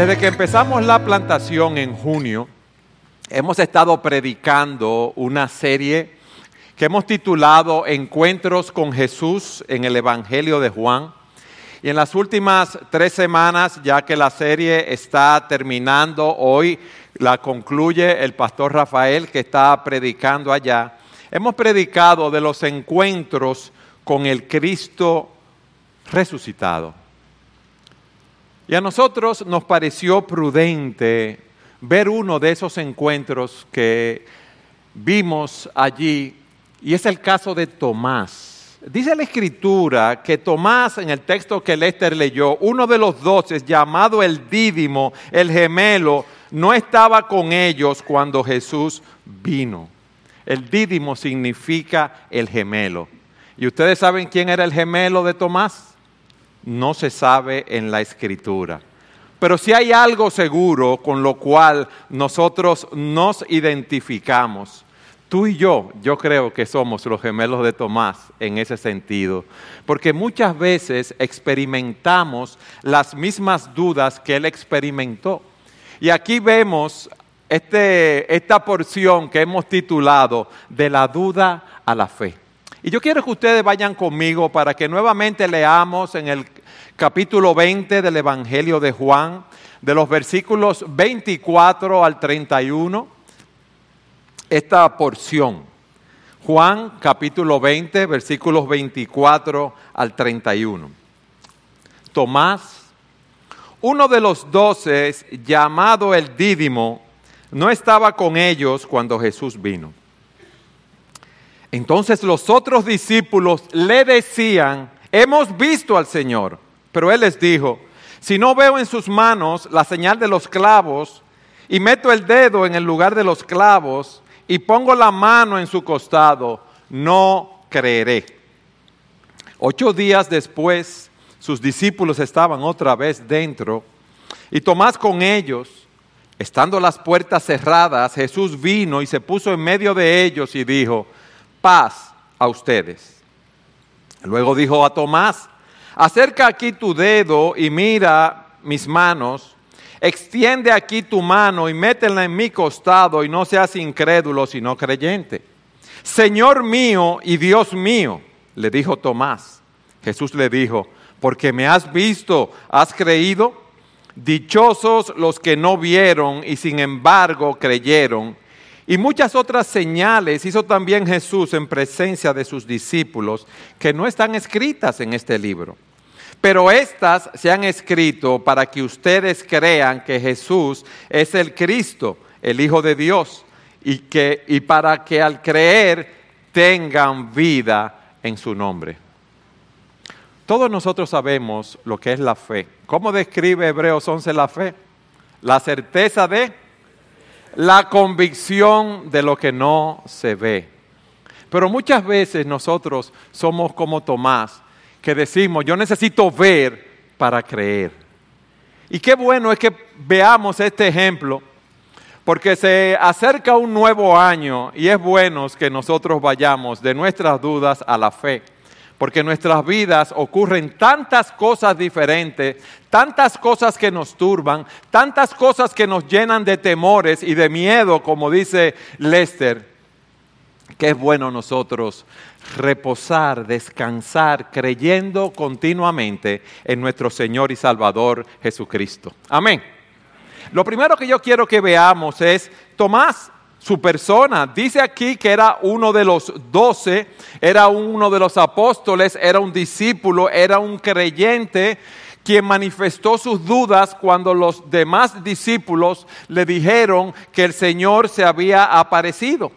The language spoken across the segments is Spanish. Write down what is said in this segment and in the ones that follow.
Desde que empezamos la plantación en junio, hemos estado predicando una serie que hemos titulado Encuentros con Jesús en el Evangelio de Juan. Y en las últimas 3 semanas, ya que la serie está terminando, hoy la concluye el pastor Rafael, que está predicando allá. Hemos predicado de los encuentros con el Cristo resucitado. Y a nosotros nos pareció prudente ver uno de esos encuentros que vimos allí, y es el caso de Tomás. Dice la Escritura que Tomás, en el texto que Lester leyó, uno de los 12, llamado el Dídimo, el gemelo, no estaba con ellos cuando Jesús vino. El Dídimo significa el gemelo. ¿Y ustedes saben quién era el gemelo de Tomás? No se sabe en la Escritura. Pero sí hay algo seguro con lo cual nosotros nos identificamos. Tú y yo creo que somos los gemelos de Tomás en ese sentido. Porque muchas veces experimentamos las mismas dudas que él experimentó. Y aquí vemos esta porción que hemos titulado De la duda a la fe. Y yo quiero que ustedes vayan conmigo para que nuevamente leamos en el capítulo 20 del Evangelio de Juan, de los versículos 24 al 31, esta porción. Juan capítulo 20, versículos 24 al 31. Tomás, uno de los 12, llamado el Dídimo, no estaba con ellos cuando Jesús vino. Entonces los otros discípulos le decían: hemos visto al Señor. Pero él les dijo: si no veo en sus manos la señal de los clavos, y meto el dedo en el lugar de los clavos, y pongo la mano en su costado, no creeré. 8 días después, sus discípulos estaban otra vez dentro, y Tomás con ellos. Estando las puertas cerradas, Jesús vino y se puso en medio de ellos y dijo: paz a ustedes. Luego dijo a Tomás: acerca aquí tu dedo y mira mis manos. Extiende aquí tu mano y métela en mi costado, y no seas incrédulo sino creyente. Señor mío y Dios mío, le dijo Tomás. Jesús le dijo: porque me has visto, ¿has creído? Dichosos los que no vieron y sin embargo creyeron. Y muchas otras señales hizo también Jesús en presencia de sus discípulos, que no están escritas en este libro. Pero estas se han escrito para que ustedes crean que Jesús es el Cristo, el Hijo de Dios, y para que al creer tengan vida en su nombre. Todos nosotros sabemos lo que es la fe. ¿Cómo describe Hebreos 11 la fe? La certeza de la convicción de lo que no se ve. Pero muchas veces nosotros somos como Tomás, que decimos: yo necesito ver para creer. Y qué bueno es que veamos este ejemplo, porque se acerca un nuevo año y es bueno que nosotros vayamos de nuestras dudas a la fe. Porque en nuestras vidas ocurren tantas cosas diferentes, tantas cosas que nos turban, tantas cosas que nos llenan de temores y de miedo, como dice Lester, que es bueno nosotros reposar, descansar, creyendo continuamente en nuestro Señor y Salvador Jesucristo. Amén. Lo primero que yo quiero que veamos es Tomás. Su persona, dice aquí que era uno de los 12, era uno de los apóstoles, era un discípulo, era un creyente, quien manifestó sus dudas cuando los demás discípulos le dijeron que el Señor se había aparecido.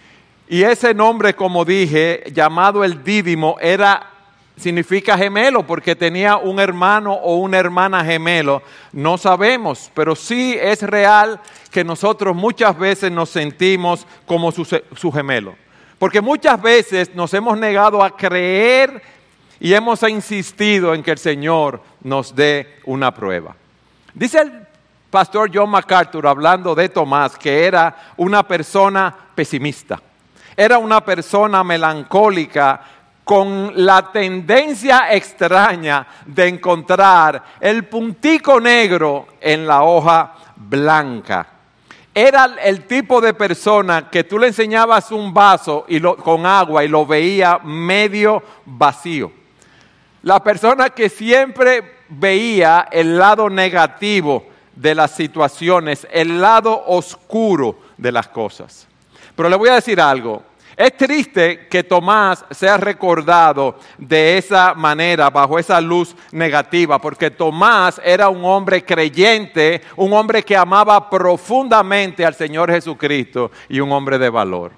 Y ese nombre, como dije, llamado el Dídimo, significa gemelo, porque tenía un hermano o una hermana gemelo, no sabemos, pero sí es real que nosotros muchas veces nos sentimos como su gemelo. Porque muchas veces nos hemos negado a creer y hemos insistido en que el Señor nos dé una prueba. Dice el pastor John MacArthur, hablando de Tomás, que era una persona pesimista, era una persona melancólica, con la tendencia extraña de encontrar el puntico negro en la hoja blanca. Era el tipo de persona que tú le enseñabas un vaso con agua y lo veía medio vacío. La persona que siempre veía el lado negativo de las situaciones, el lado oscuro de las cosas. Pero le voy a decir algo. Es triste que Tomás sea recordado de esa manera, bajo esa luz negativa, porque Tomás era un hombre creyente, un hombre que amaba profundamente al Señor Jesucristo y un hombre de valor.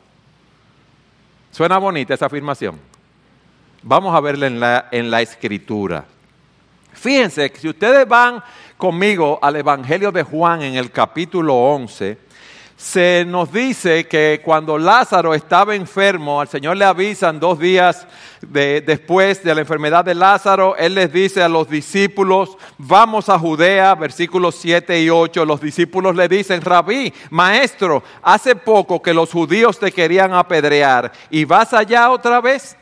¿Suena bonita esa afirmación? Vamos a verla en la Escritura. Fíjense que si ustedes van conmigo al Evangelio de Juan en el capítulo 11, se nos dice que cuando Lázaro estaba enfermo, al Señor le avisan 2 días después de la enfermedad de Lázaro, Él les dice a los discípulos, vamos a Judea, versículos 7 y 8, los discípulos le dicen, Rabí, maestro, hace poco que los judíos te querían apedrear, ¿y vas allá otra vez?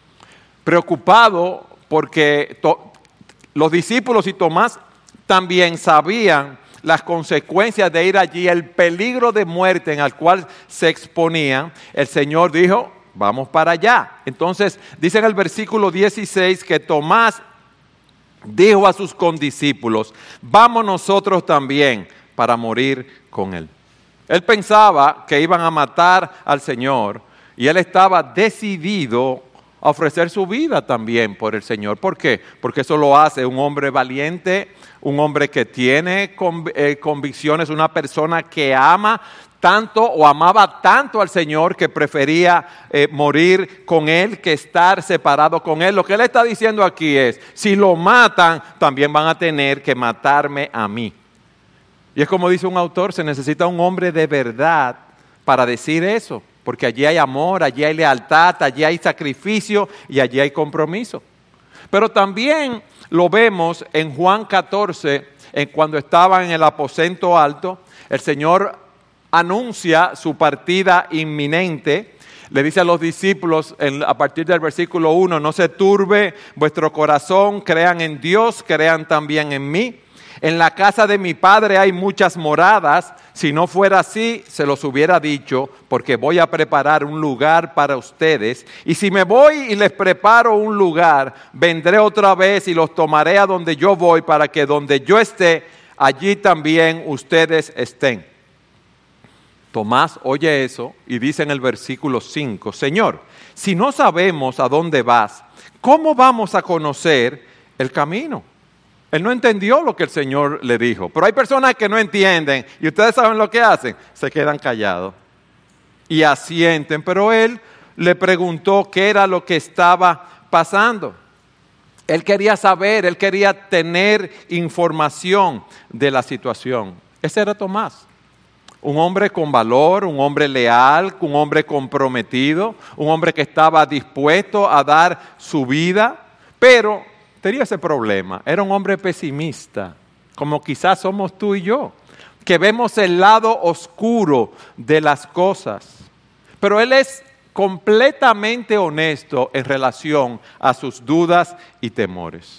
Preocupado porque los discípulos y Tomás también sabían las consecuencias de ir allí, el peligro de muerte en el cual se exponían, el Señor dijo, vamos para allá. Entonces, dice en el versículo 16 que Tomás dijo a sus condiscípulos, vamos nosotros también para morir con él. Él pensaba que iban a matar al Señor y él estaba decidido a ofrecer su vida también por el Señor. ¿Por qué? Porque eso lo hace un hombre valiente, un hombre que tiene convicciones, una persona que ama tanto o amaba tanto al Señor que prefería morir con Él que estar separado con Él. Lo que Él está diciendo aquí es, si lo matan, también van a tener que matarme a mí. Y es como dice un autor, se necesita un hombre de verdad para decir eso. Porque allí hay amor, allí hay lealtad, allí hay sacrificio y allí hay compromiso. Pero también lo vemos en Juan 14, cuando estaba en el aposento alto, el Señor anuncia su partida inminente. Le dice a los discípulos a partir del versículo 1, no se turbe vuestro corazón, crean en Dios, crean también en mí. En la casa de mi Padre hay muchas moradas, si no fuera así, se los hubiera dicho, porque voy a preparar un lugar para ustedes. Y si me voy y les preparo un lugar, vendré otra vez y los tomaré a donde yo voy, para que donde yo esté, allí también ustedes estén. Tomás oye eso y dice en el versículo 5, Señor, si no sabemos a dónde vas, ¿cómo vamos a conocer el camino? Él no entendió lo que el Señor le dijo. Pero hay personas que no entienden y ustedes saben lo que hacen. Se quedan callados y asienten. Pero él le preguntó qué era lo que estaba pasando. Él quería saber, él quería tener información de la situación. Ese era Tomás. Un hombre con valor, un hombre leal, un hombre comprometido, un hombre que estaba dispuesto a dar su vida, pero tenía ese problema, era un hombre pesimista, como quizás somos tú y yo, que vemos el lado oscuro de las cosas. Pero él es completamente honesto en relación a sus dudas y temores.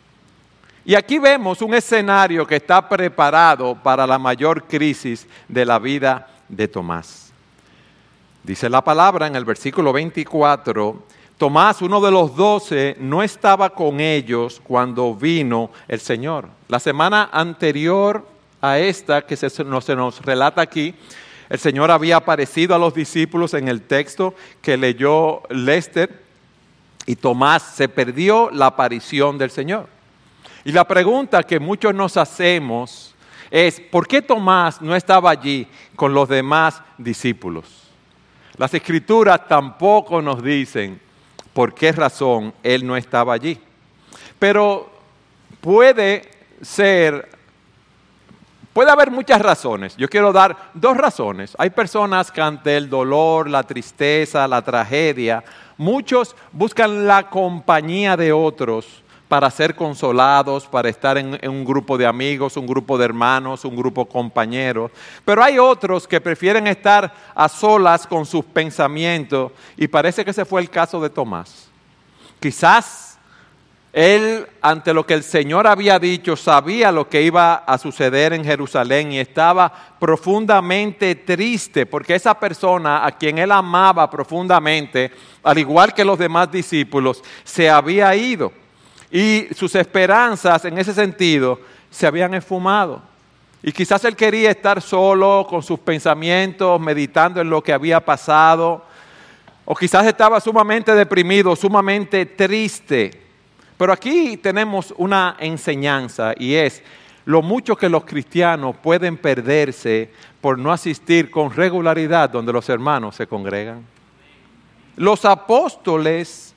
Y aquí vemos un escenario que está preparado para la mayor crisis de la vida de Tomás. Dice la palabra en el versículo 24, Tomás, uno de los 12, no estaba con ellos cuando vino el Señor. La semana anterior a esta que se nos relata aquí, el Señor había aparecido a los discípulos en el texto que leyó Lester y Tomás se perdió la aparición del Señor. Y la pregunta que muchos nos hacemos es, ¿por qué Tomás no estaba allí con los demás discípulos? Las Escrituras tampoco nos dicen por qué razón él no estaba allí. Pero puede haber muchas razones. Yo quiero dar 2 razones. Hay personas que ante el dolor, la tristeza, la tragedia, muchos buscan la compañía de otros para ser consolados, para estar en un grupo de amigos, un grupo de hermanos, un grupo compañero. Pero hay otros que prefieren estar a solas con sus pensamientos y parece que ese fue el caso de Tomás. Quizás él, ante lo que el Señor había dicho, sabía lo que iba a suceder en Jerusalén y estaba profundamente triste porque esa persona a quien él amaba profundamente, al igual que los demás discípulos, se había ido. Y sus esperanzas en ese sentido se habían esfumado. Y quizás él quería estar solo con sus pensamientos, meditando en lo que había pasado. O quizás estaba sumamente deprimido, sumamente triste. Pero aquí tenemos una enseñanza y es lo mucho que los cristianos pueden perderse por no asistir con regularidad donde los hermanos se congregan. Los apóstoles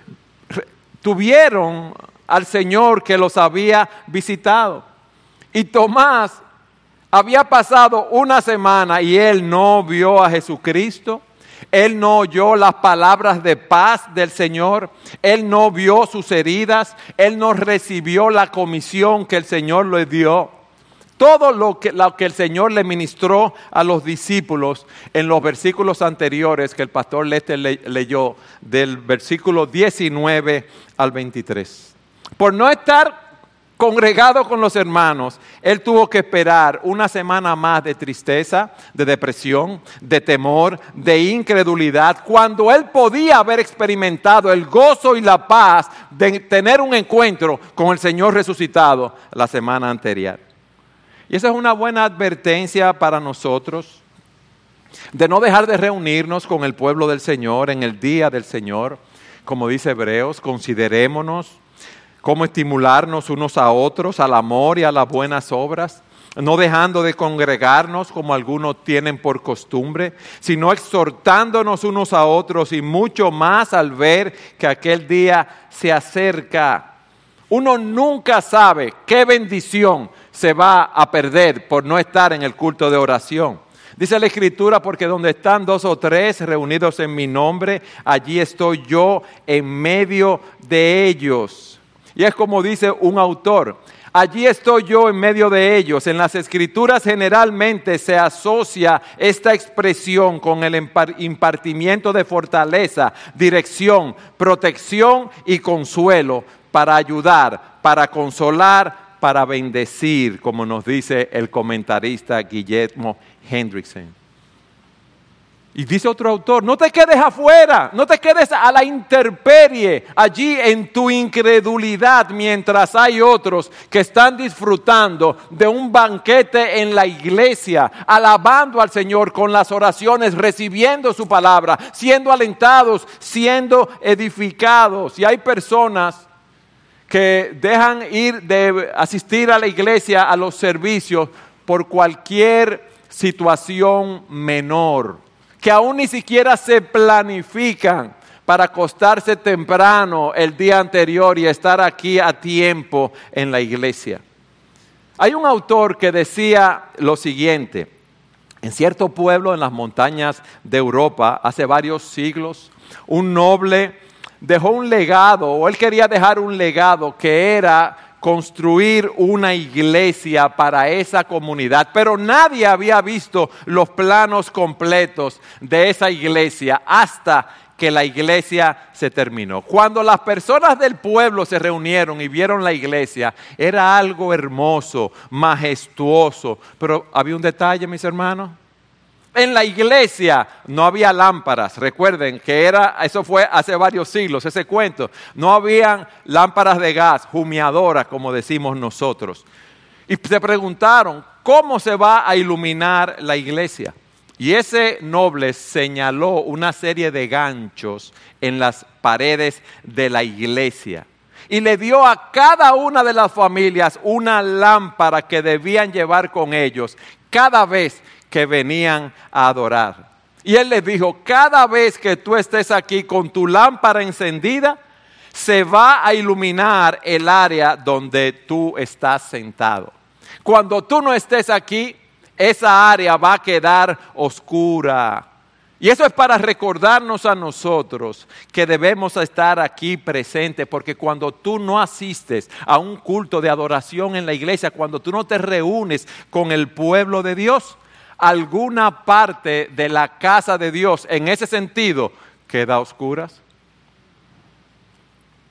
tuvieron al Señor que los había visitado. Y Tomás había pasado una semana y él no vio a Jesucristo. Él no oyó las palabras de paz del Señor. Él no vio sus heridas. Él no recibió la comisión que el Señor le dio. Todo lo que el Señor le ministró a los discípulos en los versículos anteriores que el pastor Lester leyó, del versículo 19 al 23. Por no estar congregado con los hermanos, él tuvo que esperar una semana más de tristeza, de depresión, de temor, de incredulidad, cuando él podía haber experimentado el gozo y la paz de tener un encuentro con el Señor resucitado la semana anterior. Y esa es una buena advertencia para nosotros, de no dejar de reunirnos con el pueblo del Señor en el día del Señor. Como dice Hebreos, considerémonos cómo estimularnos unos a otros al amor y a las buenas obras, no dejando de congregarnos como algunos tienen por costumbre, sino exhortándonos unos a otros y mucho más al ver que aquel día se acerca. Uno nunca sabe qué bendición se va a perder por no estar en el culto de oración. Dice la Escritura, porque donde están 2 o 3 reunidos en mi nombre, allí estoy yo en medio de ellos. Y es como dice un autor, allí estoy yo en medio de ellos. En las Escrituras generalmente se asocia esta expresión con el impartimiento de fortaleza, dirección, protección y consuelo para ayudar, para consolar, para bendecir, como nos dice el comentarista Guillermo Hendrickson. Y dice otro autor, no te quedes afuera, no te quedes a la intemperie, allí en tu incredulidad, mientras hay otros que están disfrutando de un banquete en la iglesia, alabando al Señor con las oraciones, recibiendo su palabra, siendo alentados, siendo edificados. Y hay personas que dejan ir de asistir a la iglesia, a los servicios, por cualquier situación menor, que aún ni siquiera se planifican para acostarse temprano el día anterior y estar aquí a tiempo en la iglesia. Hay un autor que decía lo siguiente: en cierto pueblo en las montañas de Europa, hace varios siglos, un noble dejó un legado, o él quería dejar un legado, que era construir una iglesia para esa comunidad, pero nadie había visto los planos completos de esa iglesia hasta que la iglesia se terminó. Cuando las personas del pueblo se reunieron y vieron la iglesia, era algo hermoso, majestuoso, pero había un detalle, mis hermanos. En la iglesia no había lámparas. Recuerden que eso fue hace varios siglos, ese cuento. No habían lámparas de gas, humeadoras, como decimos nosotros. Y se preguntaron, ¿cómo se va a iluminar la iglesia? Y ese noble señaló una serie de ganchos en las paredes de la iglesia. Y le dio a cada una de las familias una lámpara que debían llevar con ellos cada vez que venían a adorar. Y él les dijo, cada vez que tú estés aquí con tu lámpara encendida, se va a iluminar el área donde tú estás sentado. Cuando tú no estés aquí, esa área va a quedar oscura. Y eso es para recordarnos a nosotros que debemos estar aquí presentes, porque cuando tú no asistes a un culto de adoración en la iglesia, cuando tú no te reúnes con el pueblo de Dios, alguna parte de la casa de Dios en ese sentido queda a oscuras.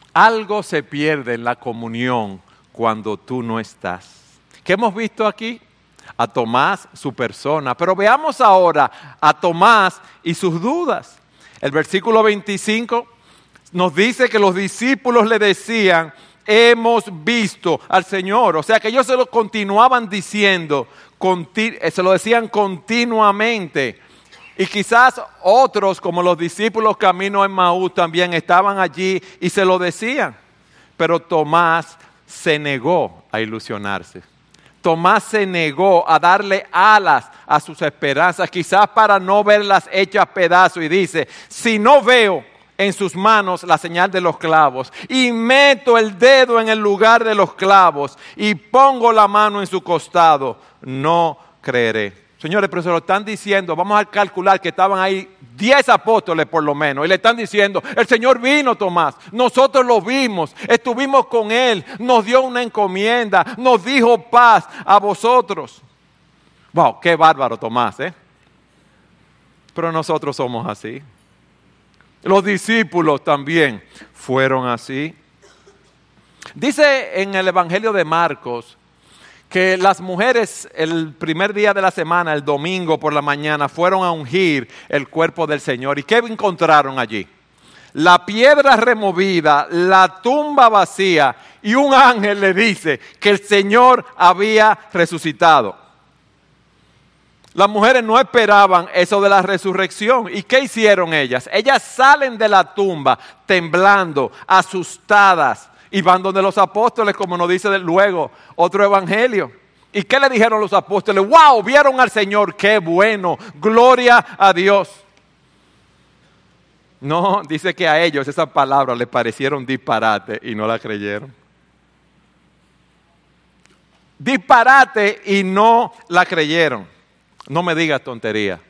Algo se pierde en la comunión cuando tú no estás. ¿Qué hemos visto aquí? A Tomás, su persona. Pero veamos ahora a Tomás y sus dudas. El versículo 25 nos dice que los discípulos le decían, hemos visto al Señor. O sea que ellos se lo continuaban diciendo, se lo decían continuamente. Y quizás otros, como los discípulos camino a Emmaús, también estaban allí y se lo decían. Pero Tomás se negó a ilusionarse. Tomás se negó a darle alas a sus esperanzas, quizás para no verlas hechas pedazos. Y dice, si no veo en sus manos la señal de los clavos, y meto el dedo en el lugar de los clavos, y pongo la mano en su costado, no creeré. Señores, pero se lo están diciendo, vamos a calcular que estaban ahí 10 apóstoles por lo menos, y le están diciendo, el Señor vino, Tomás, nosotros lo vimos, estuvimos con Él, nos dio una encomienda, nos dijo paz a vosotros. Wow, qué bárbaro Tomás, ¿eh? Pero nosotros somos así. Los discípulos también fueron así. Dice en el Evangelio de Marcos que las mujeres el primer día de la semana, el domingo por la mañana, fueron a ungir el cuerpo del Señor. ¿Y qué encontraron allí? La piedra removida, la tumba vacía, y un ángel le dice que el Señor había resucitado. Las mujeres no esperaban eso de la resurrección. ¿Y qué hicieron ellas? Ellas salen de la tumba temblando, asustadas, y van donde los apóstoles, como nos dice luego otro evangelio. ¿Y qué le dijeron los apóstoles? ¡Wow! Vieron al Señor, ¡qué bueno! ¡Gloria a Dios! No, dice que a ellos esas palabras les parecieron disparate y no la creyeron. Disparate y no la creyeron. No me digas tontería.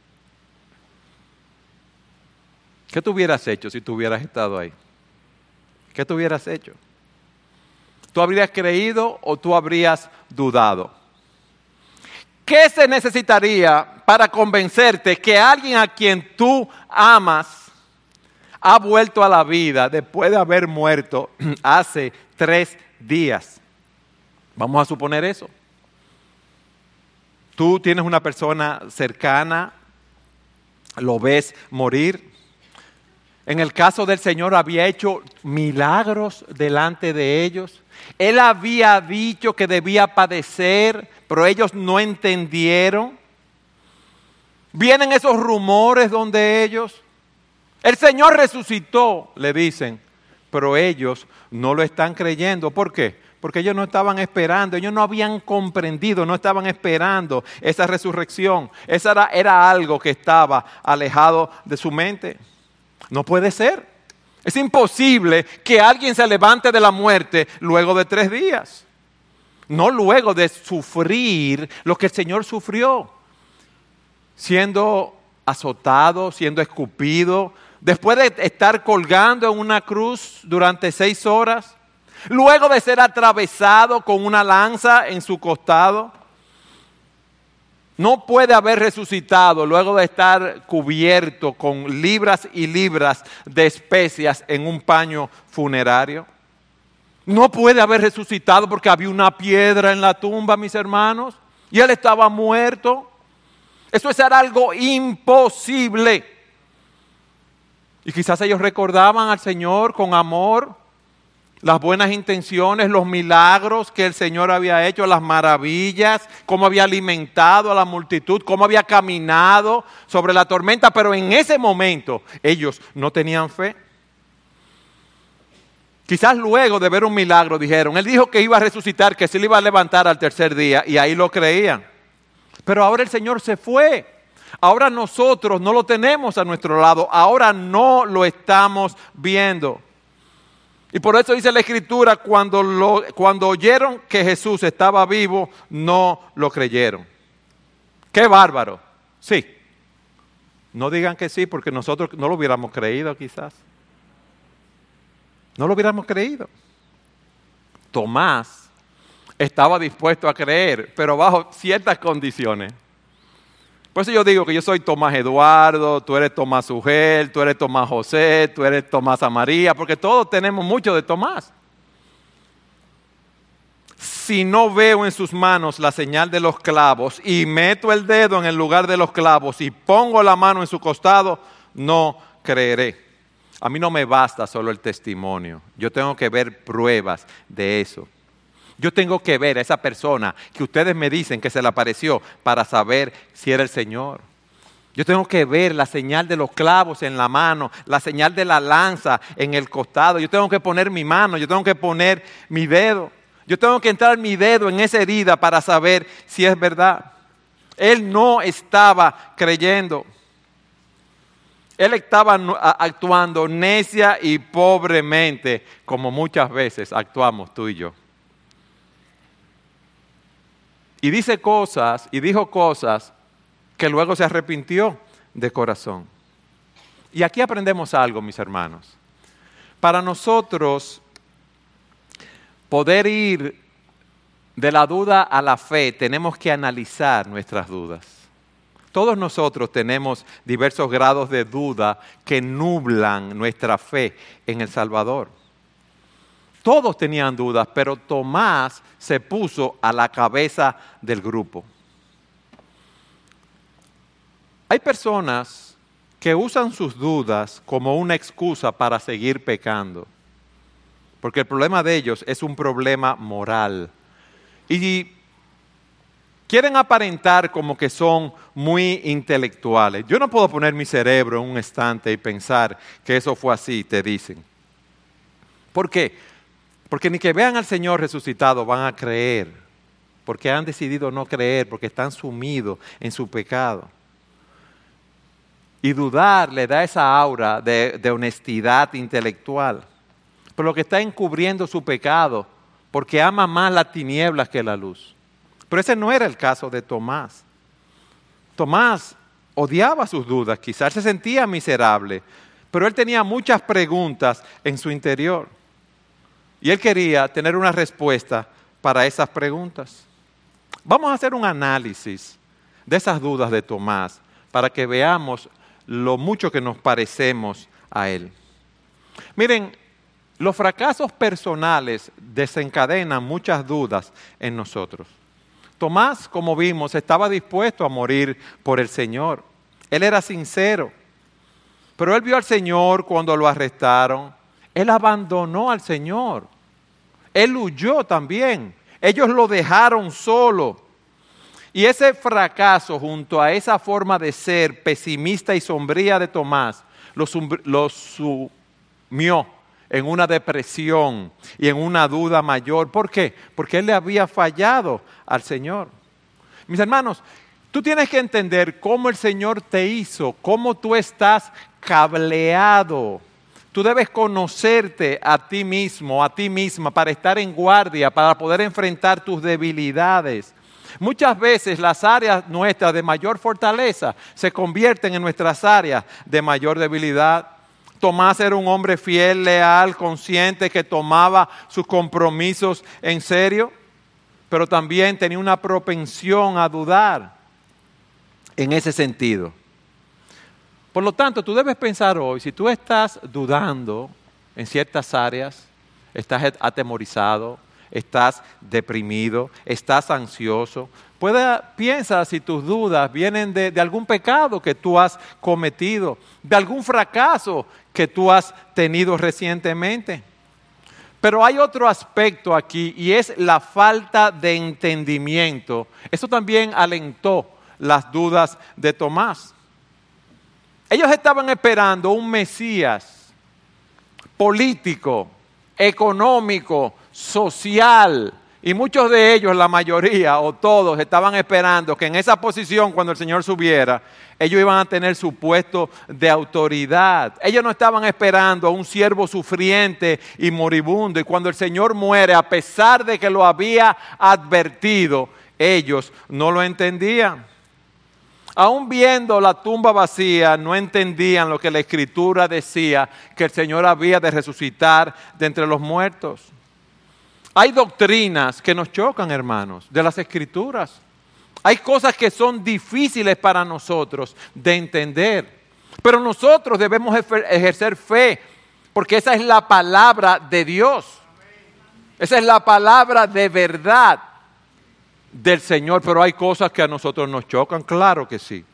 ¿Qué tú hubieras hecho si tú hubieras estado ahí? ¿Qué tú hubieras hecho? ¿Tú habrías creído o tú habrías dudado? ¿Qué se necesitaría para convencerte que alguien a quien tú amas ha vuelto a la vida después de haber muerto hace 3 días? Vamos a suponer eso. Tú tienes una persona cercana, lo ves morir. En el caso del Señor había hecho milagros delante de ellos. Él había dicho que debía padecer, pero ellos no entendieron. Vienen esos rumores donde ellos, el Señor resucitó, le dicen, pero ellos no lo están creyendo. ¿Por qué? Porque ellos no estaban esperando, ellos no habían comprendido, no estaban esperando esa resurrección. Esa era algo que estaba alejado de su mente. No puede ser. Es imposible que alguien se levante de la muerte luego de 3 días. No luego de sufrir lo que el Señor sufrió. Siendo azotado, siendo escupido, después de estar colgando en una cruz durante 6 horas, luego de ser atravesado con una lanza en su costado. No puede haber resucitado luego de estar cubierto con libras y libras de especias en un paño funerario. No puede haber resucitado porque había una piedra en la tumba, mis hermanos, y él estaba muerto. Eso era algo imposible. Y quizás ellos recordaban al Señor con amor, las buenas intenciones, los milagros que el Señor había hecho, las maravillas, cómo había alimentado a la multitud, cómo había caminado sobre la tormenta, pero en ese momento ellos no tenían fe. Quizás luego de ver un milagro dijeron, Él dijo que iba a resucitar, que se le iba a levantar al 3er día, y ahí lo creían. Pero ahora el Señor se fue. Ahora nosotros no lo tenemos a nuestro lado, ahora no lo estamos viendo. Y por eso dice la Escritura, cuando oyeron que Jesús estaba vivo, no lo creyeron. ¡Qué bárbaro! Sí. No digan que sí, porque nosotros no lo hubiéramos creído quizás. No lo hubiéramos creído. Tomás estaba dispuesto a creer, pero bajo ciertas condiciones. Por eso yo digo que yo soy Tomás Eduardo, tú eres Tomás Ugel, tú eres Tomás José, tú eres Tomás María, porque todos tenemos mucho de Tomás. Si no veo en sus manos la señal de los clavos y meto el dedo en el lugar de los clavos y pongo la mano en su costado, no creeré. A mí no me basta solo el testimonio. Yo tengo que ver pruebas de eso. Yo tengo que ver a esa persona que ustedes me dicen que se le apareció para saber si era el Señor. Yo tengo que ver la señal de los clavos en la mano, la señal de la lanza en el costado. Yo tengo que poner mi mano, yo tengo que poner mi dedo. Yo tengo que entrar mi dedo en esa herida para saber si es verdad. Él no estaba creyendo. Él estaba actuando necia y pobremente, como muchas veces actuamos tú y yo. Y dijo cosas que luego se arrepintió de corazón. Y aquí aprendemos algo, mis hermanos. Para nosotros poder ir de la duda a la fe, tenemos que analizar nuestras dudas. Todos nosotros tenemos diversos grados de duda que nublan nuestra fe en el Salvador. Todos tenían dudas, pero Tomás se puso a la cabeza del grupo. Hay personas que usan sus dudas como una excusa para seguir pecando, porque el problema de ellos es un problema moral. Y quieren aparentar como que son muy intelectuales. Yo no puedo poner mi cerebro en un estante y pensar que eso fue así, te dicen. ¿Por qué? Porque ni que vean al Señor resucitado van a creer, porque han decidido no creer, porque están sumidos en su pecado. Y dudar le da esa aura de honestidad intelectual, pero lo que está encubriendo su pecado, porque ama más las tinieblas que la luz. Pero ese no era el caso de Tomás. Tomás odiaba sus dudas, quizás se sentía miserable, pero él tenía muchas preguntas en su interior. Y él quería tener una respuesta para esas preguntas. Vamos a hacer un análisis de esas dudas de Tomás para que veamos lo mucho que nos parecemos a él. Miren, los fracasos personales desencadenan muchas dudas en nosotros. Tomás, como vimos, estaba dispuesto a morir por el Señor. Él era sincero. Pero él vio al Señor cuando lo arrestaron. Él abandonó al Señor. Él huyó también. Ellos lo dejaron solo. Y ese fracaso junto a esa forma de ser pesimista y sombría de Tomás lo sumió en una depresión y en una duda mayor. ¿Por qué? Porque él le había fallado al Señor. Mis hermanos, tú tienes que entender cómo el Señor te hizo, cómo tú estás cableado. Tú debes conocerte a ti mismo, a ti misma, para estar en guardia, para poder enfrentar tus debilidades. Muchas veces las áreas nuestras de mayor fortaleza se convierten en nuestras áreas de mayor debilidad. Tomás era un hombre fiel, leal, consciente, que tomaba sus compromisos en serio, pero también tenía una propensión a dudar en ese sentido. Por lo tanto, tú debes pensar hoy, si tú estás dudando en ciertas áreas, estás atemorizado, estás deprimido, estás ansioso, piensa si tus dudas vienen de algún pecado que tú has cometido, de algún fracaso que tú has tenido recientemente. Pero hay otro aspecto aquí y es la falta de entendimiento. Eso también alentó las dudas de Tomás. Ellos estaban esperando un Mesías político, económico, social, y muchos de ellos, la mayoría o todos, estaban esperando que en esa posición, cuando el Señor subiera, ellos iban a tener su puesto de autoridad. Ellos no estaban esperando a un siervo sufriente y moribundo, y cuando el Señor muere, a pesar de que lo había advertido, ellos no lo entendían. Aún viendo la tumba vacía, no entendían lo que la Escritura decía, que el Señor había de resucitar de entre los muertos. Hay doctrinas que nos chocan, hermanos, de las Escrituras. Hay cosas que son difíciles para nosotros de entender, pero nosotros debemos ejercer fe, porque esa es la palabra de Dios. Esa es la palabra de verdad del Señor, pero hay cosas que a nosotros nos chocan, claro que sí.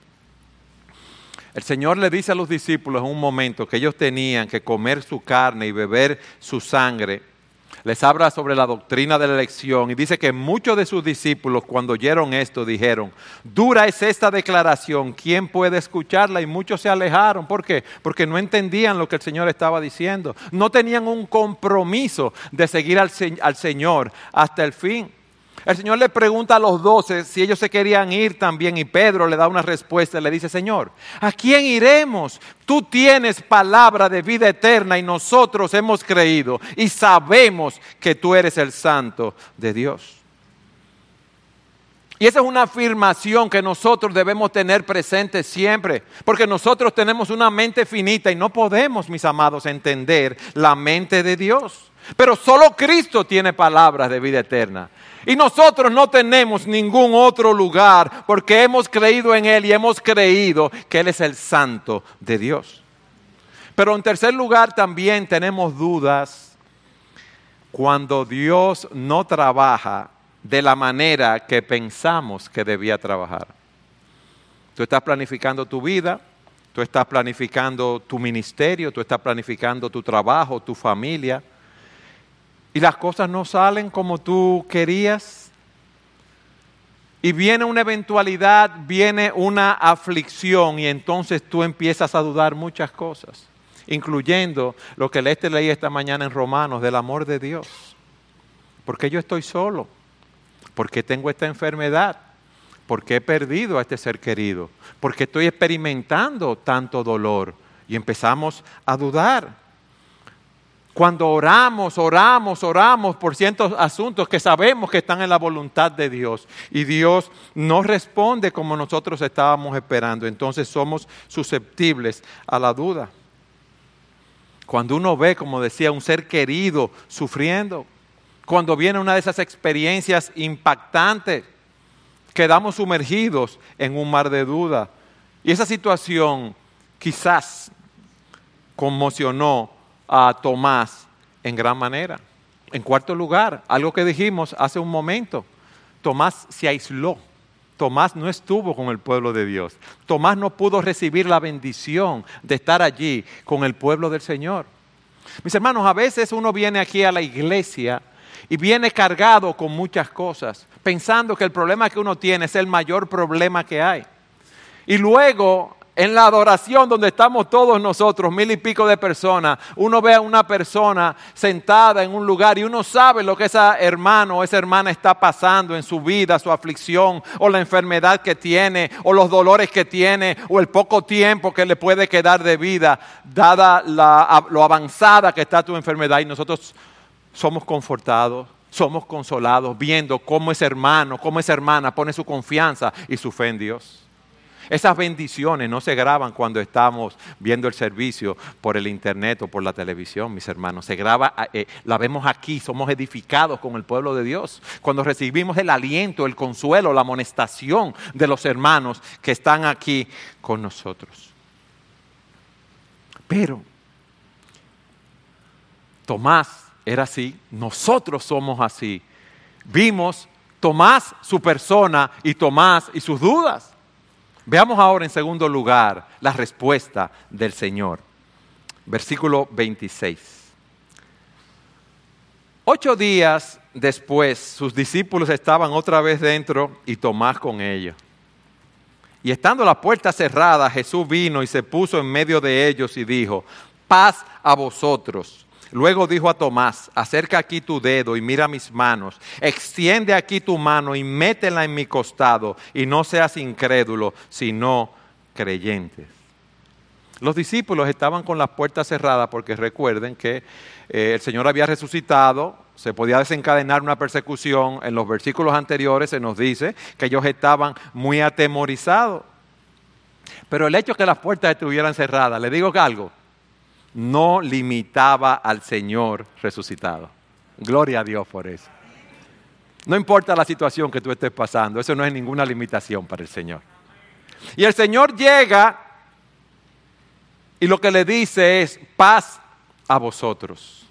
El Señor le dice a los discípulos en un momento que ellos tenían que comer su carne y beber su sangre. Les habla sobre la doctrina de la elección y dice que muchos de sus discípulos cuando oyeron esto dijeron, dura es esta declaración, ¿quién puede escucharla? Y muchos se alejaron. ¿Por qué? Porque no entendían lo que el Señor estaba diciendo. No tenían un compromiso de seguir al Señor hasta el fin. El Señor le pregunta a los 12 si ellos se querían ir también y Pedro le da una respuesta y le dice, Señor, ¿a quién iremos? Tú tienes palabra de vida eterna y nosotros hemos creído y sabemos que tú eres el Santo de Dios. Y esa es una afirmación que nosotros debemos tener presente siempre, porque nosotros tenemos una mente finita y no podemos, mis amados, entender la mente de Dios. Pero solo Cristo tiene palabras de vida eterna. Y nosotros no tenemos ningún otro lugar porque hemos creído en Él y hemos creído que Él es el Santo de Dios. Pero en tercer lugar también tenemos dudas cuando Dios no trabaja de la manera que pensamos que debía trabajar. Tú estás planificando tu vida, tú estás planificando tu ministerio, tú estás planificando tu trabajo, tu familia. Y las cosas no salen como tú querías. Y viene una eventualidad, viene una aflicción y entonces tú empiezas a dudar muchas cosas, incluyendo lo que leí esta mañana en Romanos del amor de Dios. ¿Por qué yo estoy solo? ¿Por qué tengo esta enfermedad? ¿Por qué he perdido a este ser querido? ¿Por qué estoy experimentando tanto dolor? Y empezamos a dudar. Cuando oramos por ciertos asuntos que sabemos que están en la voluntad de Dios y Dios no responde como nosotros estábamos esperando, entonces somos susceptibles a la duda. Cuando uno ve, como decía, un ser querido sufriendo, cuando viene una de esas experiencias impactantes, quedamos sumergidos en un mar de duda. Y esa situación quizás conmocionó a Tomás en gran manera. En cuarto lugar, algo que dijimos hace un momento, Tomás se aisló. Tomás no estuvo con el pueblo de Dios. Tomás no pudo recibir la bendición de estar allí con el pueblo del Señor. Mis hermanos, a veces uno viene aquí a la iglesia y viene cargado con muchas cosas, pensando que el problema que uno tiene es el mayor problema que hay. Y luego, en la adoración donde estamos todos nosotros, 1000 y pico de personas, uno ve a una persona sentada en un lugar y uno sabe lo que ese hermano o esa hermana está pasando en su vida, su aflicción o la enfermedad que tiene o los dolores que tiene o el poco tiempo que le puede quedar de vida, dada lo avanzada que está tu enfermedad, y nosotros somos confortados, somos consolados viendo cómo ese hermano, cómo esa hermana pone su confianza y su fe en Dios. Esas bendiciones no se graban cuando estamos viendo el servicio por el internet o por la televisión, mis hermanos. Se graba, la vemos aquí, somos edificados con el pueblo de Dios. Cuando recibimos el aliento, el consuelo, la amonestación de los hermanos que están aquí con nosotros. Pero Tomás era así, nosotros somos así. Vimos Tomás, su persona, y Tomás y sus dudas. Veamos ahora en segundo lugar la respuesta del Señor. Versículo 26. 8 días después, sus discípulos estaban otra vez dentro y Tomás con ellos. Y estando la puerta cerrada, Jesús vino y se puso en medio de ellos y dijo, paz a vosotros. Luego dijo a Tomás, acerca aquí tu dedo y mira mis manos, extiende aquí tu mano y métela en mi costado y no seas incrédulo, sino creyente. Los discípulos estaban con las puertas cerradas porque recuerden que el Señor había resucitado, se podía desencadenar una persecución. En los versículos anteriores se nos dice que ellos estaban muy atemorizados. Pero el hecho de que las puertas estuvieran cerradas, le digo algo, no limitaba al Señor resucitado. Gloria a Dios por eso. No importa la situación que tú estés pasando, eso no es ninguna limitación para el Señor. Y el Señor llega y lo que le dice es: paz a vosotros.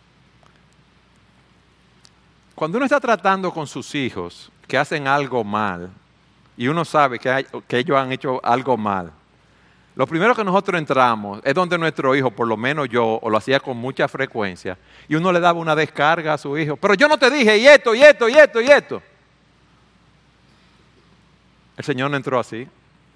Cuando uno está tratando con sus hijos que hacen algo mal, y uno sabe que ellos han hecho algo mal, lo primero que nosotros entramos es donde nuestro hijo, por lo menos yo, o lo hacía con mucha frecuencia, y uno le daba una descarga a su hijo. Pero yo no te dije, y esto, y esto, y esto, y esto. El Señor no entró así.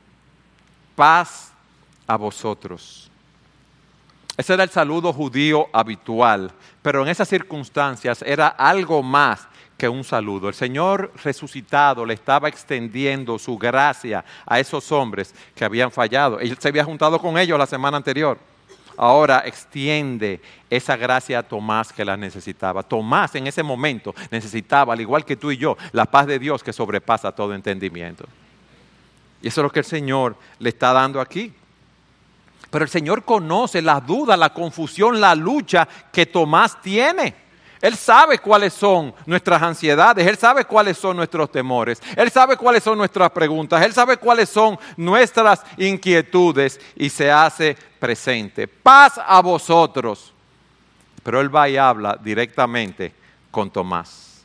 Paz a vosotros. Ese era el saludo judío habitual, pero en esas circunstancias era algo más que un saludo. El Señor resucitado le estaba extendiendo su gracia a esos hombres que habían fallado. Él se había juntado con ellos la semana anterior. Ahora extiende esa gracia a Tomás que la necesitaba. Tomás en ese momento necesitaba, al igual que tú y yo, la paz de Dios que sobrepasa todo entendimiento. Y eso es lo que el Señor le está dando aquí. Pero el Señor conoce las dudas, la confusión, la lucha que Tomás tiene. Él sabe cuáles son nuestras ansiedades, Él sabe cuáles son nuestros temores, Él sabe cuáles son nuestras preguntas, Él sabe cuáles son nuestras inquietudes y se hace presente. Paz a vosotros. Pero Él va y habla directamente con Tomás.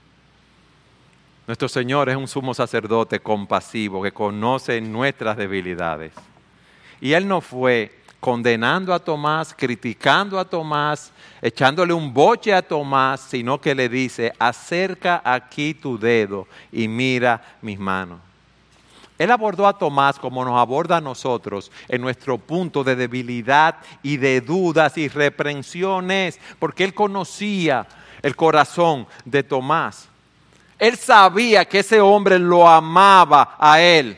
Nuestro Señor es un sumo sacerdote compasivo que conoce nuestras debilidades. Y Él no fue condenando a Tomás, criticando a Tomás, echándole un boche a Tomás, sino que le dice: acerca aquí tu dedo y mira mis manos. Él abordó a Tomás como nos aborda a nosotros en nuestro punto de debilidad y de dudas y reprensiones, porque Él conocía el corazón de Tomás. Él sabía que ese hombre lo amaba a él.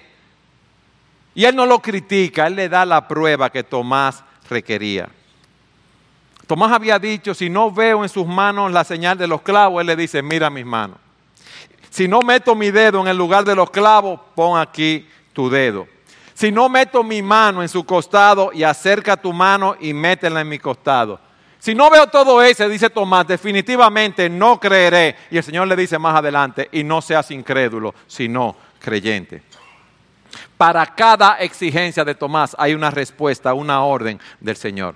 Y Él no lo critica, Él le da la prueba que Tomás requería. Tomás había dicho: si no veo en sus manos la señal de los clavos, Él le dice: mira mis manos. Si no meto mi dedo en el lugar de los clavos, pon aquí tu dedo. Si no meto mi mano en su costado, y acerca tu mano y métela en mi costado. Si no veo todo eso, dice Tomás, definitivamente no creeré. Y el Señor le dice más adelante: y no seas incrédulo, sino creyente. Para cada exigencia de Tomás hay una respuesta, una orden del Señor.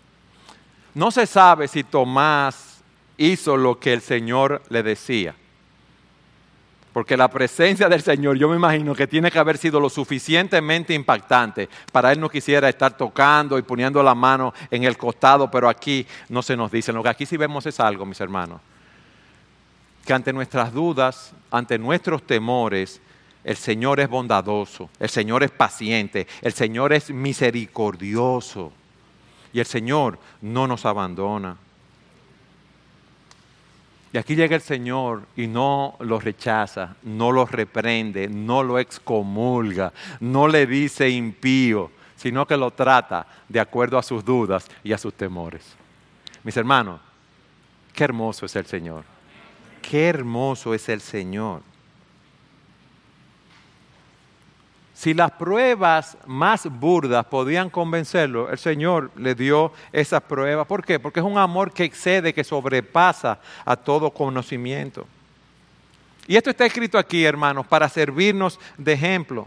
No se sabe si Tomás hizo lo que el Señor le decía. Porque la presencia del Señor, yo me imagino que tiene que haber sido lo suficientemente impactante para Él no quisiera estar tocando y poniendo la mano en el costado, pero aquí no se nos dice. Lo que aquí sí vemos es algo, mis hermanos, que ante nuestras dudas, ante nuestros temores, el Señor es bondadoso, el Señor es paciente, el Señor es misericordioso y el Señor no nos abandona. Y aquí llega el Señor y no lo rechaza, no lo reprende, no lo excomulga, no le dice impío, sino que lo trata de acuerdo a sus dudas y a sus temores. Mis hermanos, qué hermoso es el Señor, qué hermoso es el Señor. Si las pruebas más burdas podían convencerlo, el Señor le dio esas pruebas. ¿Por qué? Porque es un amor que excede, que sobrepasa a todo conocimiento. Y esto está escrito aquí, hermanos, para servirnos de ejemplo.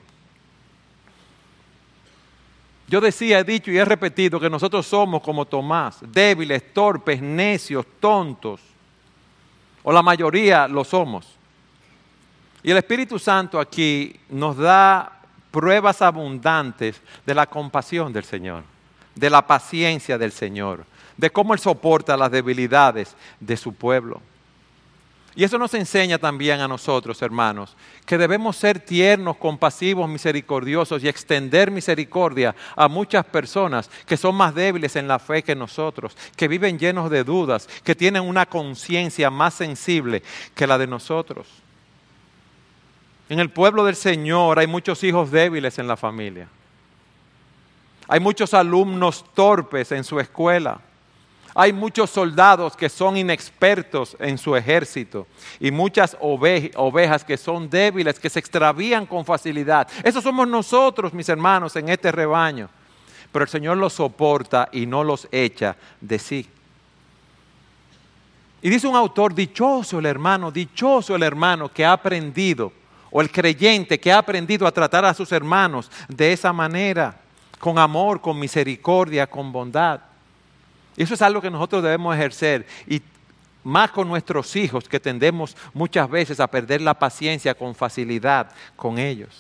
Yo decía, he dicho y he repetido que nosotros somos como Tomás, débiles, torpes, necios, tontos. O la mayoría lo somos. Y el Espíritu Santo aquí nos da pruebas abundantes de la compasión del Señor, de la paciencia del Señor, de cómo Él soporta las debilidades de su pueblo. Y eso nos enseña también a nosotros, hermanos, que debemos ser tiernos, compasivos, misericordiosos y extender misericordia a muchas personas que son más débiles en la fe que nosotros, que viven llenos de dudas, que tienen una conciencia más sensible que la de nosotros. En el pueblo del Señor hay muchos hijos débiles en la familia. Hay muchos alumnos torpes en su escuela. Hay muchos soldados que son inexpertos en su ejército. Y muchas ovejas que son débiles, que se extravían con facilidad. Esos somos nosotros, mis hermanos, en este rebaño. Pero el Señor los soporta y no los echa de sí. Y dice un autor, dichoso el hermano que ha aprendido, o el creyente que ha aprendido a tratar a sus hermanos de esa manera, con amor, con misericordia, con bondad. Y eso es algo que nosotros debemos ejercer, y más con nuestros hijos, que tendemos muchas veces a perder la paciencia con facilidad con ellos.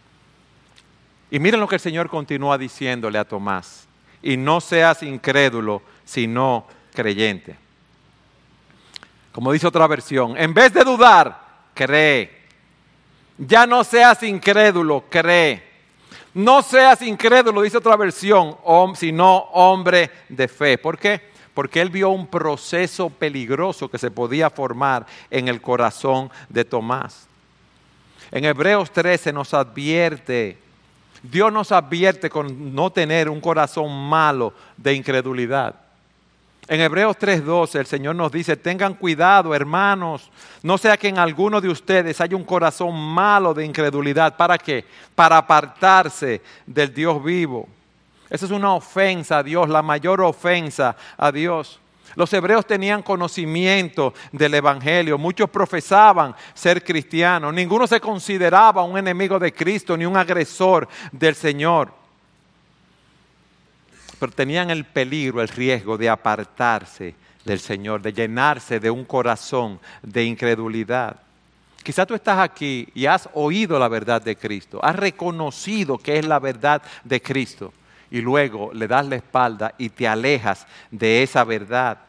Y miren lo que el Señor continúa diciéndole a Tomás: y no seas incrédulo, sino creyente. Como dice otra versión, en vez de dudar, cree. Ya no seas incrédulo, cree. No seas incrédulo, dice otra versión, sino hombre de fe. ¿Por qué? Porque él vio un proceso peligroso que se podía formar en el corazón de Tomás. En Hebreos 13 nos advierte, Dios nos advierte con no tener un corazón malo de incredulidad. En Hebreos 3:12 el Señor nos dice: tengan cuidado, hermanos, no sea que en alguno de ustedes haya un corazón malo de incredulidad. ¿Para qué? Para apartarse del Dios vivo. Esa es una ofensa a Dios, la mayor ofensa a Dios. Los hebreos tenían conocimiento del Evangelio, muchos profesaban ser cristianos, ninguno se consideraba un enemigo de Cristo ni un agresor del Señor. Pero tenían el peligro, el riesgo de apartarse del Señor, de llenarse de un corazón de incredulidad. Quizás tú estás aquí y has oído la verdad de Cristo, has reconocido que es la verdad de Cristo, y luego le das la espalda y te alejas de esa verdad.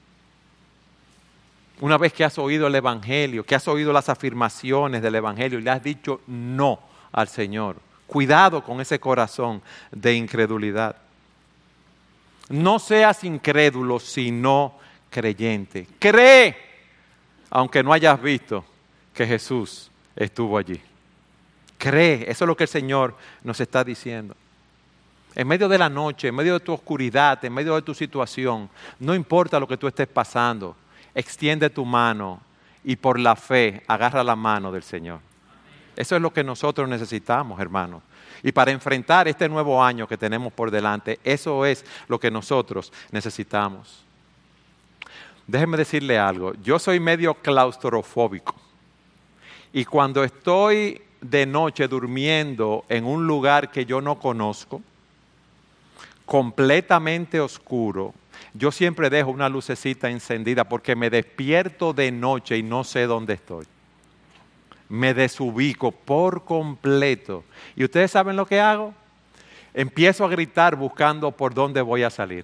Una vez que has oído el Evangelio, que has oído las afirmaciones del Evangelio y le has dicho no al Señor, cuidado con ese corazón de incredulidad. No seas incrédulo, sino creyente. Cree, aunque no hayas visto que Jesús estuvo allí. Cree, eso es lo que el Señor nos está diciendo. En medio de la noche, en medio de tu oscuridad, en medio de tu situación, no importa lo que tú estés pasando, extiende tu mano y por la fe agarra la mano del Señor. Eso es lo que nosotros necesitamos, hermanos. Y para enfrentar este nuevo año que tenemos por delante, eso es lo que nosotros necesitamos. Déjenme decirle algo, yo soy medio claustrofóbico. Y cuando estoy de noche durmiendo en un lugar que yo no conozco, completamente oscuro, yo siempre dejo una lucecita encendida porque me despierto de noche y no sé dónde estoy. Me desubico por completo. ¿Y ustedes saben lo que hago? Empiezo a gritar buscando por dónde voy a salir.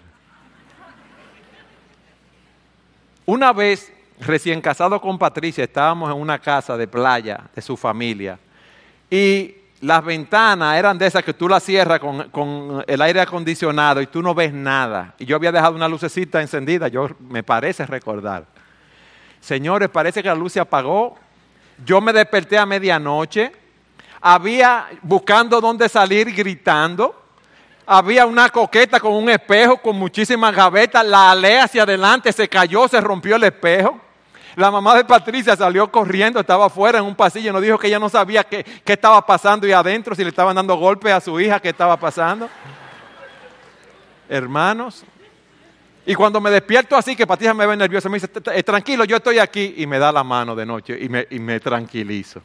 Una vez, recién casado con Patricia, estábamos en una casa de playa de su familia y las ventanas eran de esas que tú las cierras con el aire acondicionado y tú no ves nada. Y yo había dejado una lucecita encendida, me parece recordar. Señores, parece que la luz se apagó. Yo me desperté a medianoche, había buscando dónde salir gritando, había una coqueta con un espejo con muchísimas gavetas, la alé hacia adelante, se cayó, se rompió el espejo. La mamá de Patricia salió corriendo, estaba afuera en un pasillo, nos dijo que ella no sabía qué estaba pasando y adentro, si le estaban dando golpes a su hija, qué estaba pasando. Hermanos, y cuando me despierto así, que Patricia me ve nerviosa, me dice, tranquilo, yo estoy aquí, y me da la mano de noche y me tranquilizo.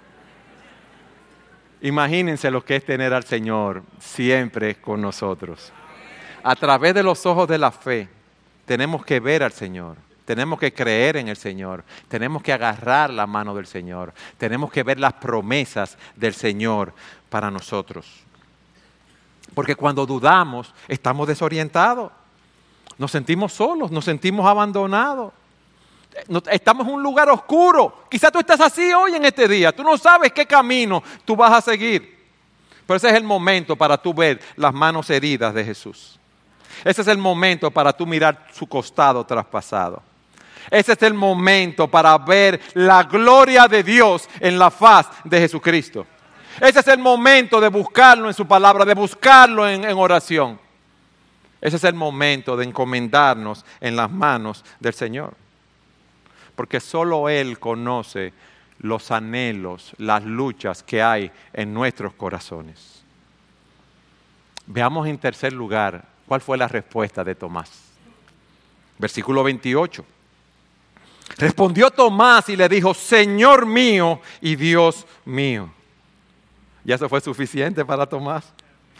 Imagínense lo que es tener al Señor siempre con nosotros. A través de los ojos de la fe, tenemos que ver al Señor. Tenemos que creer en el Señor, tenemos que agarrar la mano del Señor, tenemos que ver las promesas del Señor para nosotros. Porque cuando dudamos, estamos desorientados, nos sentimos solos, nos sentimos abandonados. Estamos en un lugar oscuro. Quizás tú estás así hoy en este día, tú no sabes qué camino tú vas a seguir. Pero ese es el momento para tú ver las manos heridas de Jesús. Ese es el momento para tú mirar su costado traspasado. Ese es el momento para ver la gloria de Dios en la faz de Jesucristo. Ese es el momento de buscarlo en su palabra, de buscarlo en oración. Ese es el momento de encomendarnos en las manos del Señor. Porque solo Él conoce los anhelos, las luchas que hay en nuestros corazones. Veamos en tercer lugar cuál fue la respuesta de Tomás. Versículo 28. Respondió Tomás y le dijo, Señor mío y Dios mío. Y eso fue suficiente para Tomás.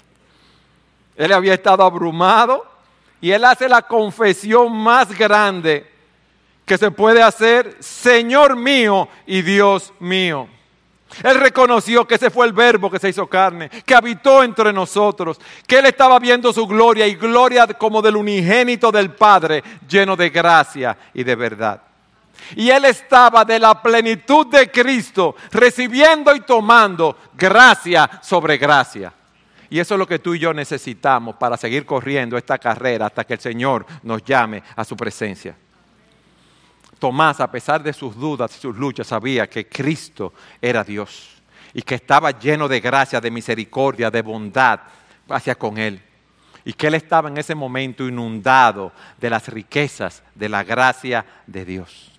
Él había estado abrumado y él hace la confesión más grande que se puede hacer, Señor mío y Dios mío. Él reconoció que ese fue el verbo que se hizo carne, que habitó entre nosotros, que él estaba viendo su gloria y gloria como del unigénito del Padre, lleno de gracia y de verdad. Y él estaba de la plenitud de Cristo, recibiendo y tomando gracia sobre gracia. Y eso es lo que tú y yo necesitamos para seguir corriendo esta carrera hasta que el Señor nos llame a su presencia. Tomás, a pesar de sus dudas y sus luchas, sabía que Cristo era Dios y que estaba lleno de gracia, de misericordia, de bondad hacia con él. Y que él estaba en ese momento inundado de las riquezas de la gracia de Dios.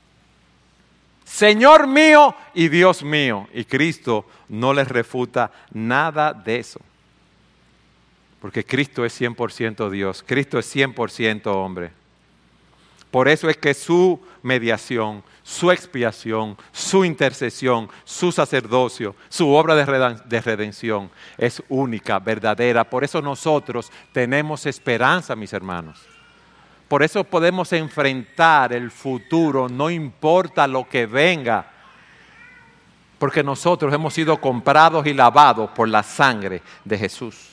Señor mío y Dios mío. Y Cristo no les refuta nada de eso. Porque Cristo es 100% Dios. Cristo es 100% hombre. Por eso es que su mediación, su expiación, su intercesión, su sacerdocio, su obra de redención es única, verdadera. Por eso nosotros tenemos esperanza, mis hermanos. Por eso podemos enfrentar el futuro, no importa lo que venga. Porque nosotros hemos sido comprados y lavados por la sangre de Jesús.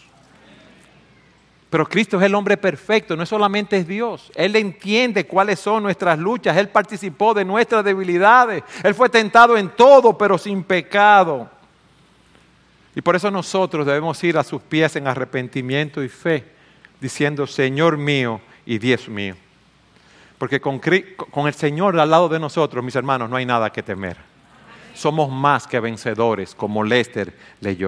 Pero Cristo es el hombre perfecto, no solamente es Dios. Él entiende cuáles son nuestras luchas. Él participó de nuestras debilidades. Él fue tentado en todo, pero sin pecado. Y por eso nosotros debemos ir a sus pies en arrepentimiento y fe, diciendo, Señor mío y Dios mío. Porque con el Señor al lado de nosotros, mis hermanos, no hay nada que temer. Somos más que vencedores, como Lester leyó.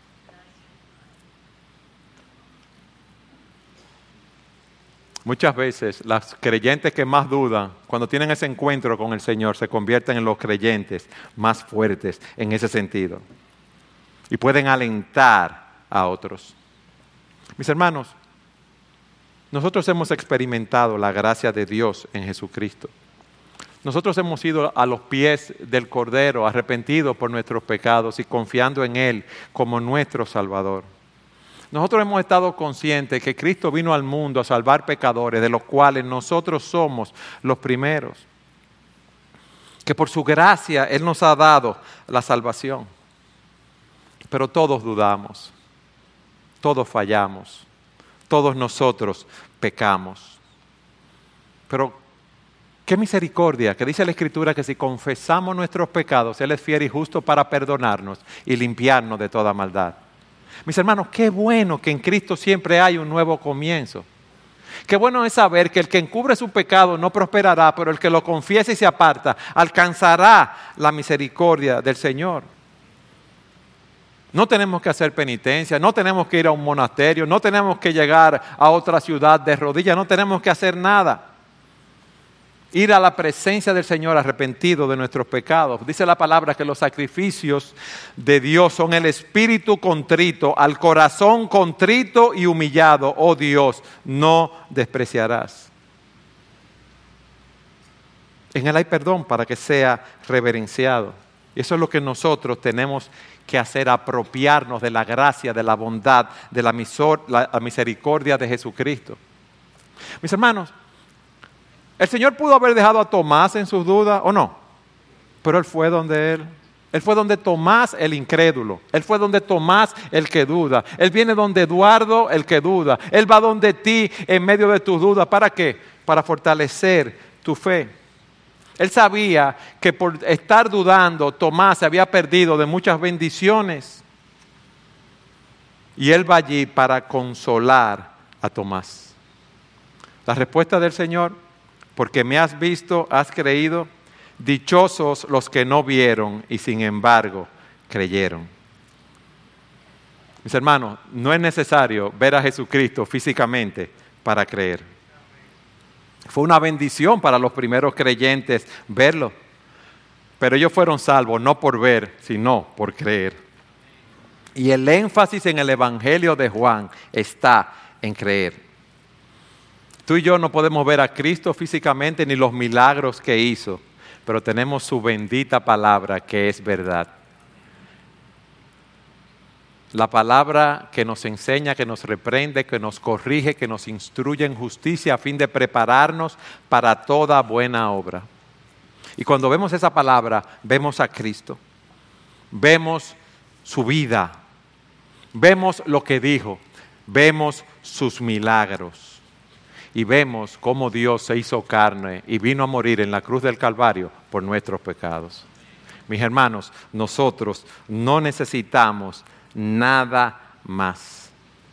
Muchas veces los creyentes que más dudan, cuando tienen ese encuentro con el Señor, se convierten en los creyentes más fuertes en ese sentido. Y pueden alentar a otros. Mis hermanos, nosotros hemos experimentado la gracia de Dios en Jesucristo. Nosotros hemos ido a los pies del Cordero, arrepentidos por nuestros pecados y confiando en Él como nuestro Salvador. Nosotros hemos estado conscientes que Cristo vino al mundo a salvar pecadores, de los cuales nosotros somos los primeros. Que por su gracia Él nos ha dado la salvación. Pero todos dudamos, todos fallamos, todos nosotros pecamos. Pero qué misericordia, que dice la Escritura que si confesamos nuestros pecados, Él es fiel y justo para perdonarnos y limpiarnos de toda maldad. Mis hermanos, qué bueno que en Cristo siempre hay un nuevo comienzo. Qué bueno es saber que el que encubre su pecado no prosperará, pero el que lo confiesa y se aparta alcanzará la misericordia del Señor. No tenemos que hacer penitencia, no tenemos que ir a un monasterio, no tenemos que llegar a otra ciudad de rodillas, no tenemos que hacer nada. Ir a la presencia del Señor arrepentido de nuestros pecados. Dice la palabra que los sacrificios de Dios son el espíritu contrito, al corazón contrito y humillado. Oh Dios, no despreciarás. En Él hay perdón para que sea reverenciado. Y eso es lo que nosotros tenemos que hacer, apropiarnos de la gracia, de la bondad, de la misericordia de Jesucristo. Mis hermanos, ¿el Señor pudo haber dejado a Tomás en sus dudas o no? Pero Él fue donde Él. Él fue donde Tomás el incrédulo. Él fue donde Tomás el que duda. Él viene donde Eduardo el que duda. Él va donde ti en medio de tus dudas. ¿Para qué? Para fortalecer tu fe. Él sabía que por estar dudando, Tomás se había perdido de muchas bendiciones. Y Él va allí para consolar a Tomás. La respuesta del Señor: porque me has visto, has creído. Dichosos los que no vieron y sin embargo creyeron. Mis hermanos, no es necesario ver a Jesucristo físicamente para creer. Fue una bendición para los primeros creyentes verlo. Pero ellos fueron salvos no por ver, sino por creer. Y el énfasis en el Evangelio de Juan está en creer. Tú y yo no podemos ver a Cristo físicamente ni los milagros que hizo, pero tenemos su bendita palabra que es verdad. La palabra que nos enseña, que nos reprende, que nos corrige, que nos instruye en justicia a fin de prepararnos para toda buena obra. Y cuando vemos esa palabra, vemos a Cristo, vemos su vida, vemos lo que dijo, vemos sus milagros y vemos cómo Dios se hizo carne y vino a morir en la cruz del Calvario por nuestros pecados. Mis hermanos, nosotros no necesitamos nada más.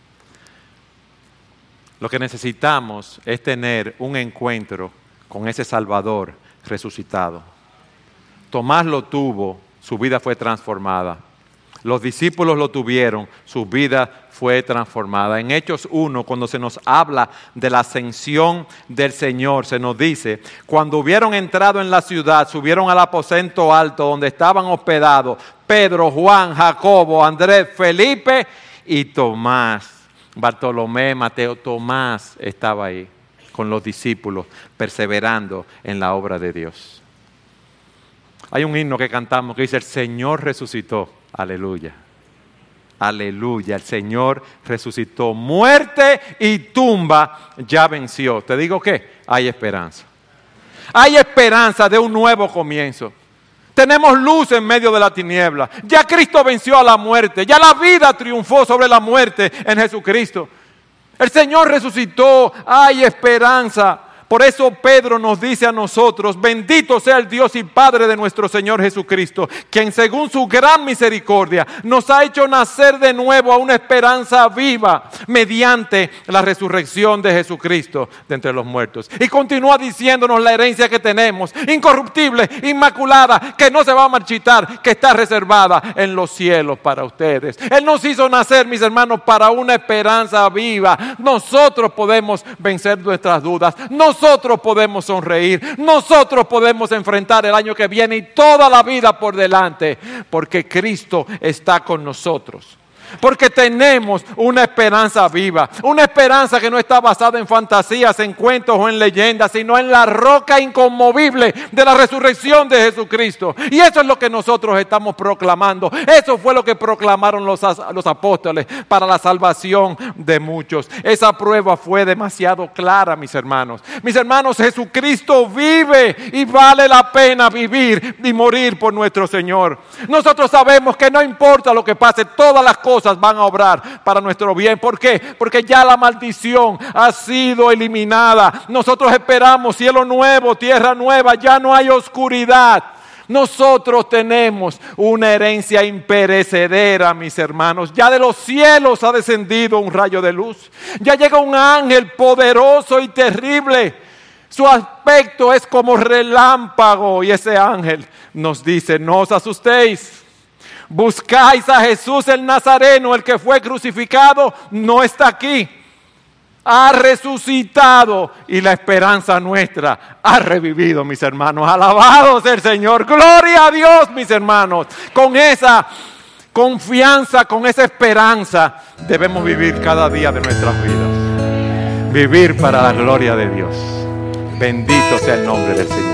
Lo que necesitamos es tener un encuentro con ese Salvador resucitado. Tomás lo tuvo, su vida fue transformada. Los discípulos lo tuvieron, su vida fue transformada. En Hechos 1, cuando se nos habla de la ascensión del Señor, se nos dice, cuando hubieron entrado en la ciudad, subieron al aposento alto donde estaban hospedados Pedro, Juan, Jacobo, Andrés, Felipe y Tomás. Bartolomé, Mateo, Tomás estaba ahí con los discípulos, perseverando en la obra de Dios. Hay un himno que cantamos que dice, el Señor resucitó. Aleluya. Aleluya. El Señor resucitó. Muerte y tumba ya venció. Te digo que hay esperanza. Hay esperanza de un nuevo comienzo. Tenemos luz en medio de la tiniebla. Ya Cristo venció a la muerte. Ya la vida triunfó sobre la muerte en Jesucristo. El Señor resucitó. Hay esperanza. Por eso Pedro nos dice a nosotros, bendito sea el Dios y Padre de nuestro Señor Jesucristo, quien según su gran misericordia nos ha hecho nacer de nuevo a una esperanza viva mediante la resurrección de Jesucristo de entre los muertos. Y continúa diciéndonos la herencia que tenemos, incorruptible, inmaculada, que no se va a marchitar, que está reservada en los cielos para ustedes. Él nos hizo nacer, mis hermanos, para una esperanza viva. Nosotros podemos vencer nuestras dudas. Nosotros podemos sonreír, nosotros podemos enfrentar el año que viene y toda la vida por delante, porque Cristo está con nosotros. Porque tenemos una esperanza viva, una esperanza que no está basada en fantasías, en cuentos o en leyendas, sino en la roca inconmovible de la resurrección de Jesucristo. Y eso es lo que nosotros estamos proclamando. Eso fue lo que proclamaron los apóstoles para la salvación de muchos. Esa prueba fue demasiado clara, mis hermanos. Mis hermanos, Jesucristo vive y vale la pena vivir y morir por nuestro Señor. Nosotros sabemos que no importa lo que pase, todas las cosas van a obrar para nuestro bien. ¿Por qué? Porque ya la maldición ha sido eliminada. Nosotros esperamos cielo nuevo, tierra nueva, ya no hay oscuridad. Nosotros tenemos una herencia imperecedera, mis hermanos. Ya de los cielos ha descendido un rayo de luz. Ya llega un ángel poderoso y terrible. Su aspecto es como relámpago y ese ángel nos dice, no os asustéis. Buscáis a Jesús el Nazareno, el que fue crucificado, no está aquí. Ha resucitado y la esperanza nuestra ha revivido, mis hermanos. Alabado sea el Señor. Gloria a Dios, mis hermanos. Con esa confianza, con esa esperanza, debemos vivir cada día de nuestras vidas. Vivir para la gloria de Dios. Bendito sea el nombre del Señor.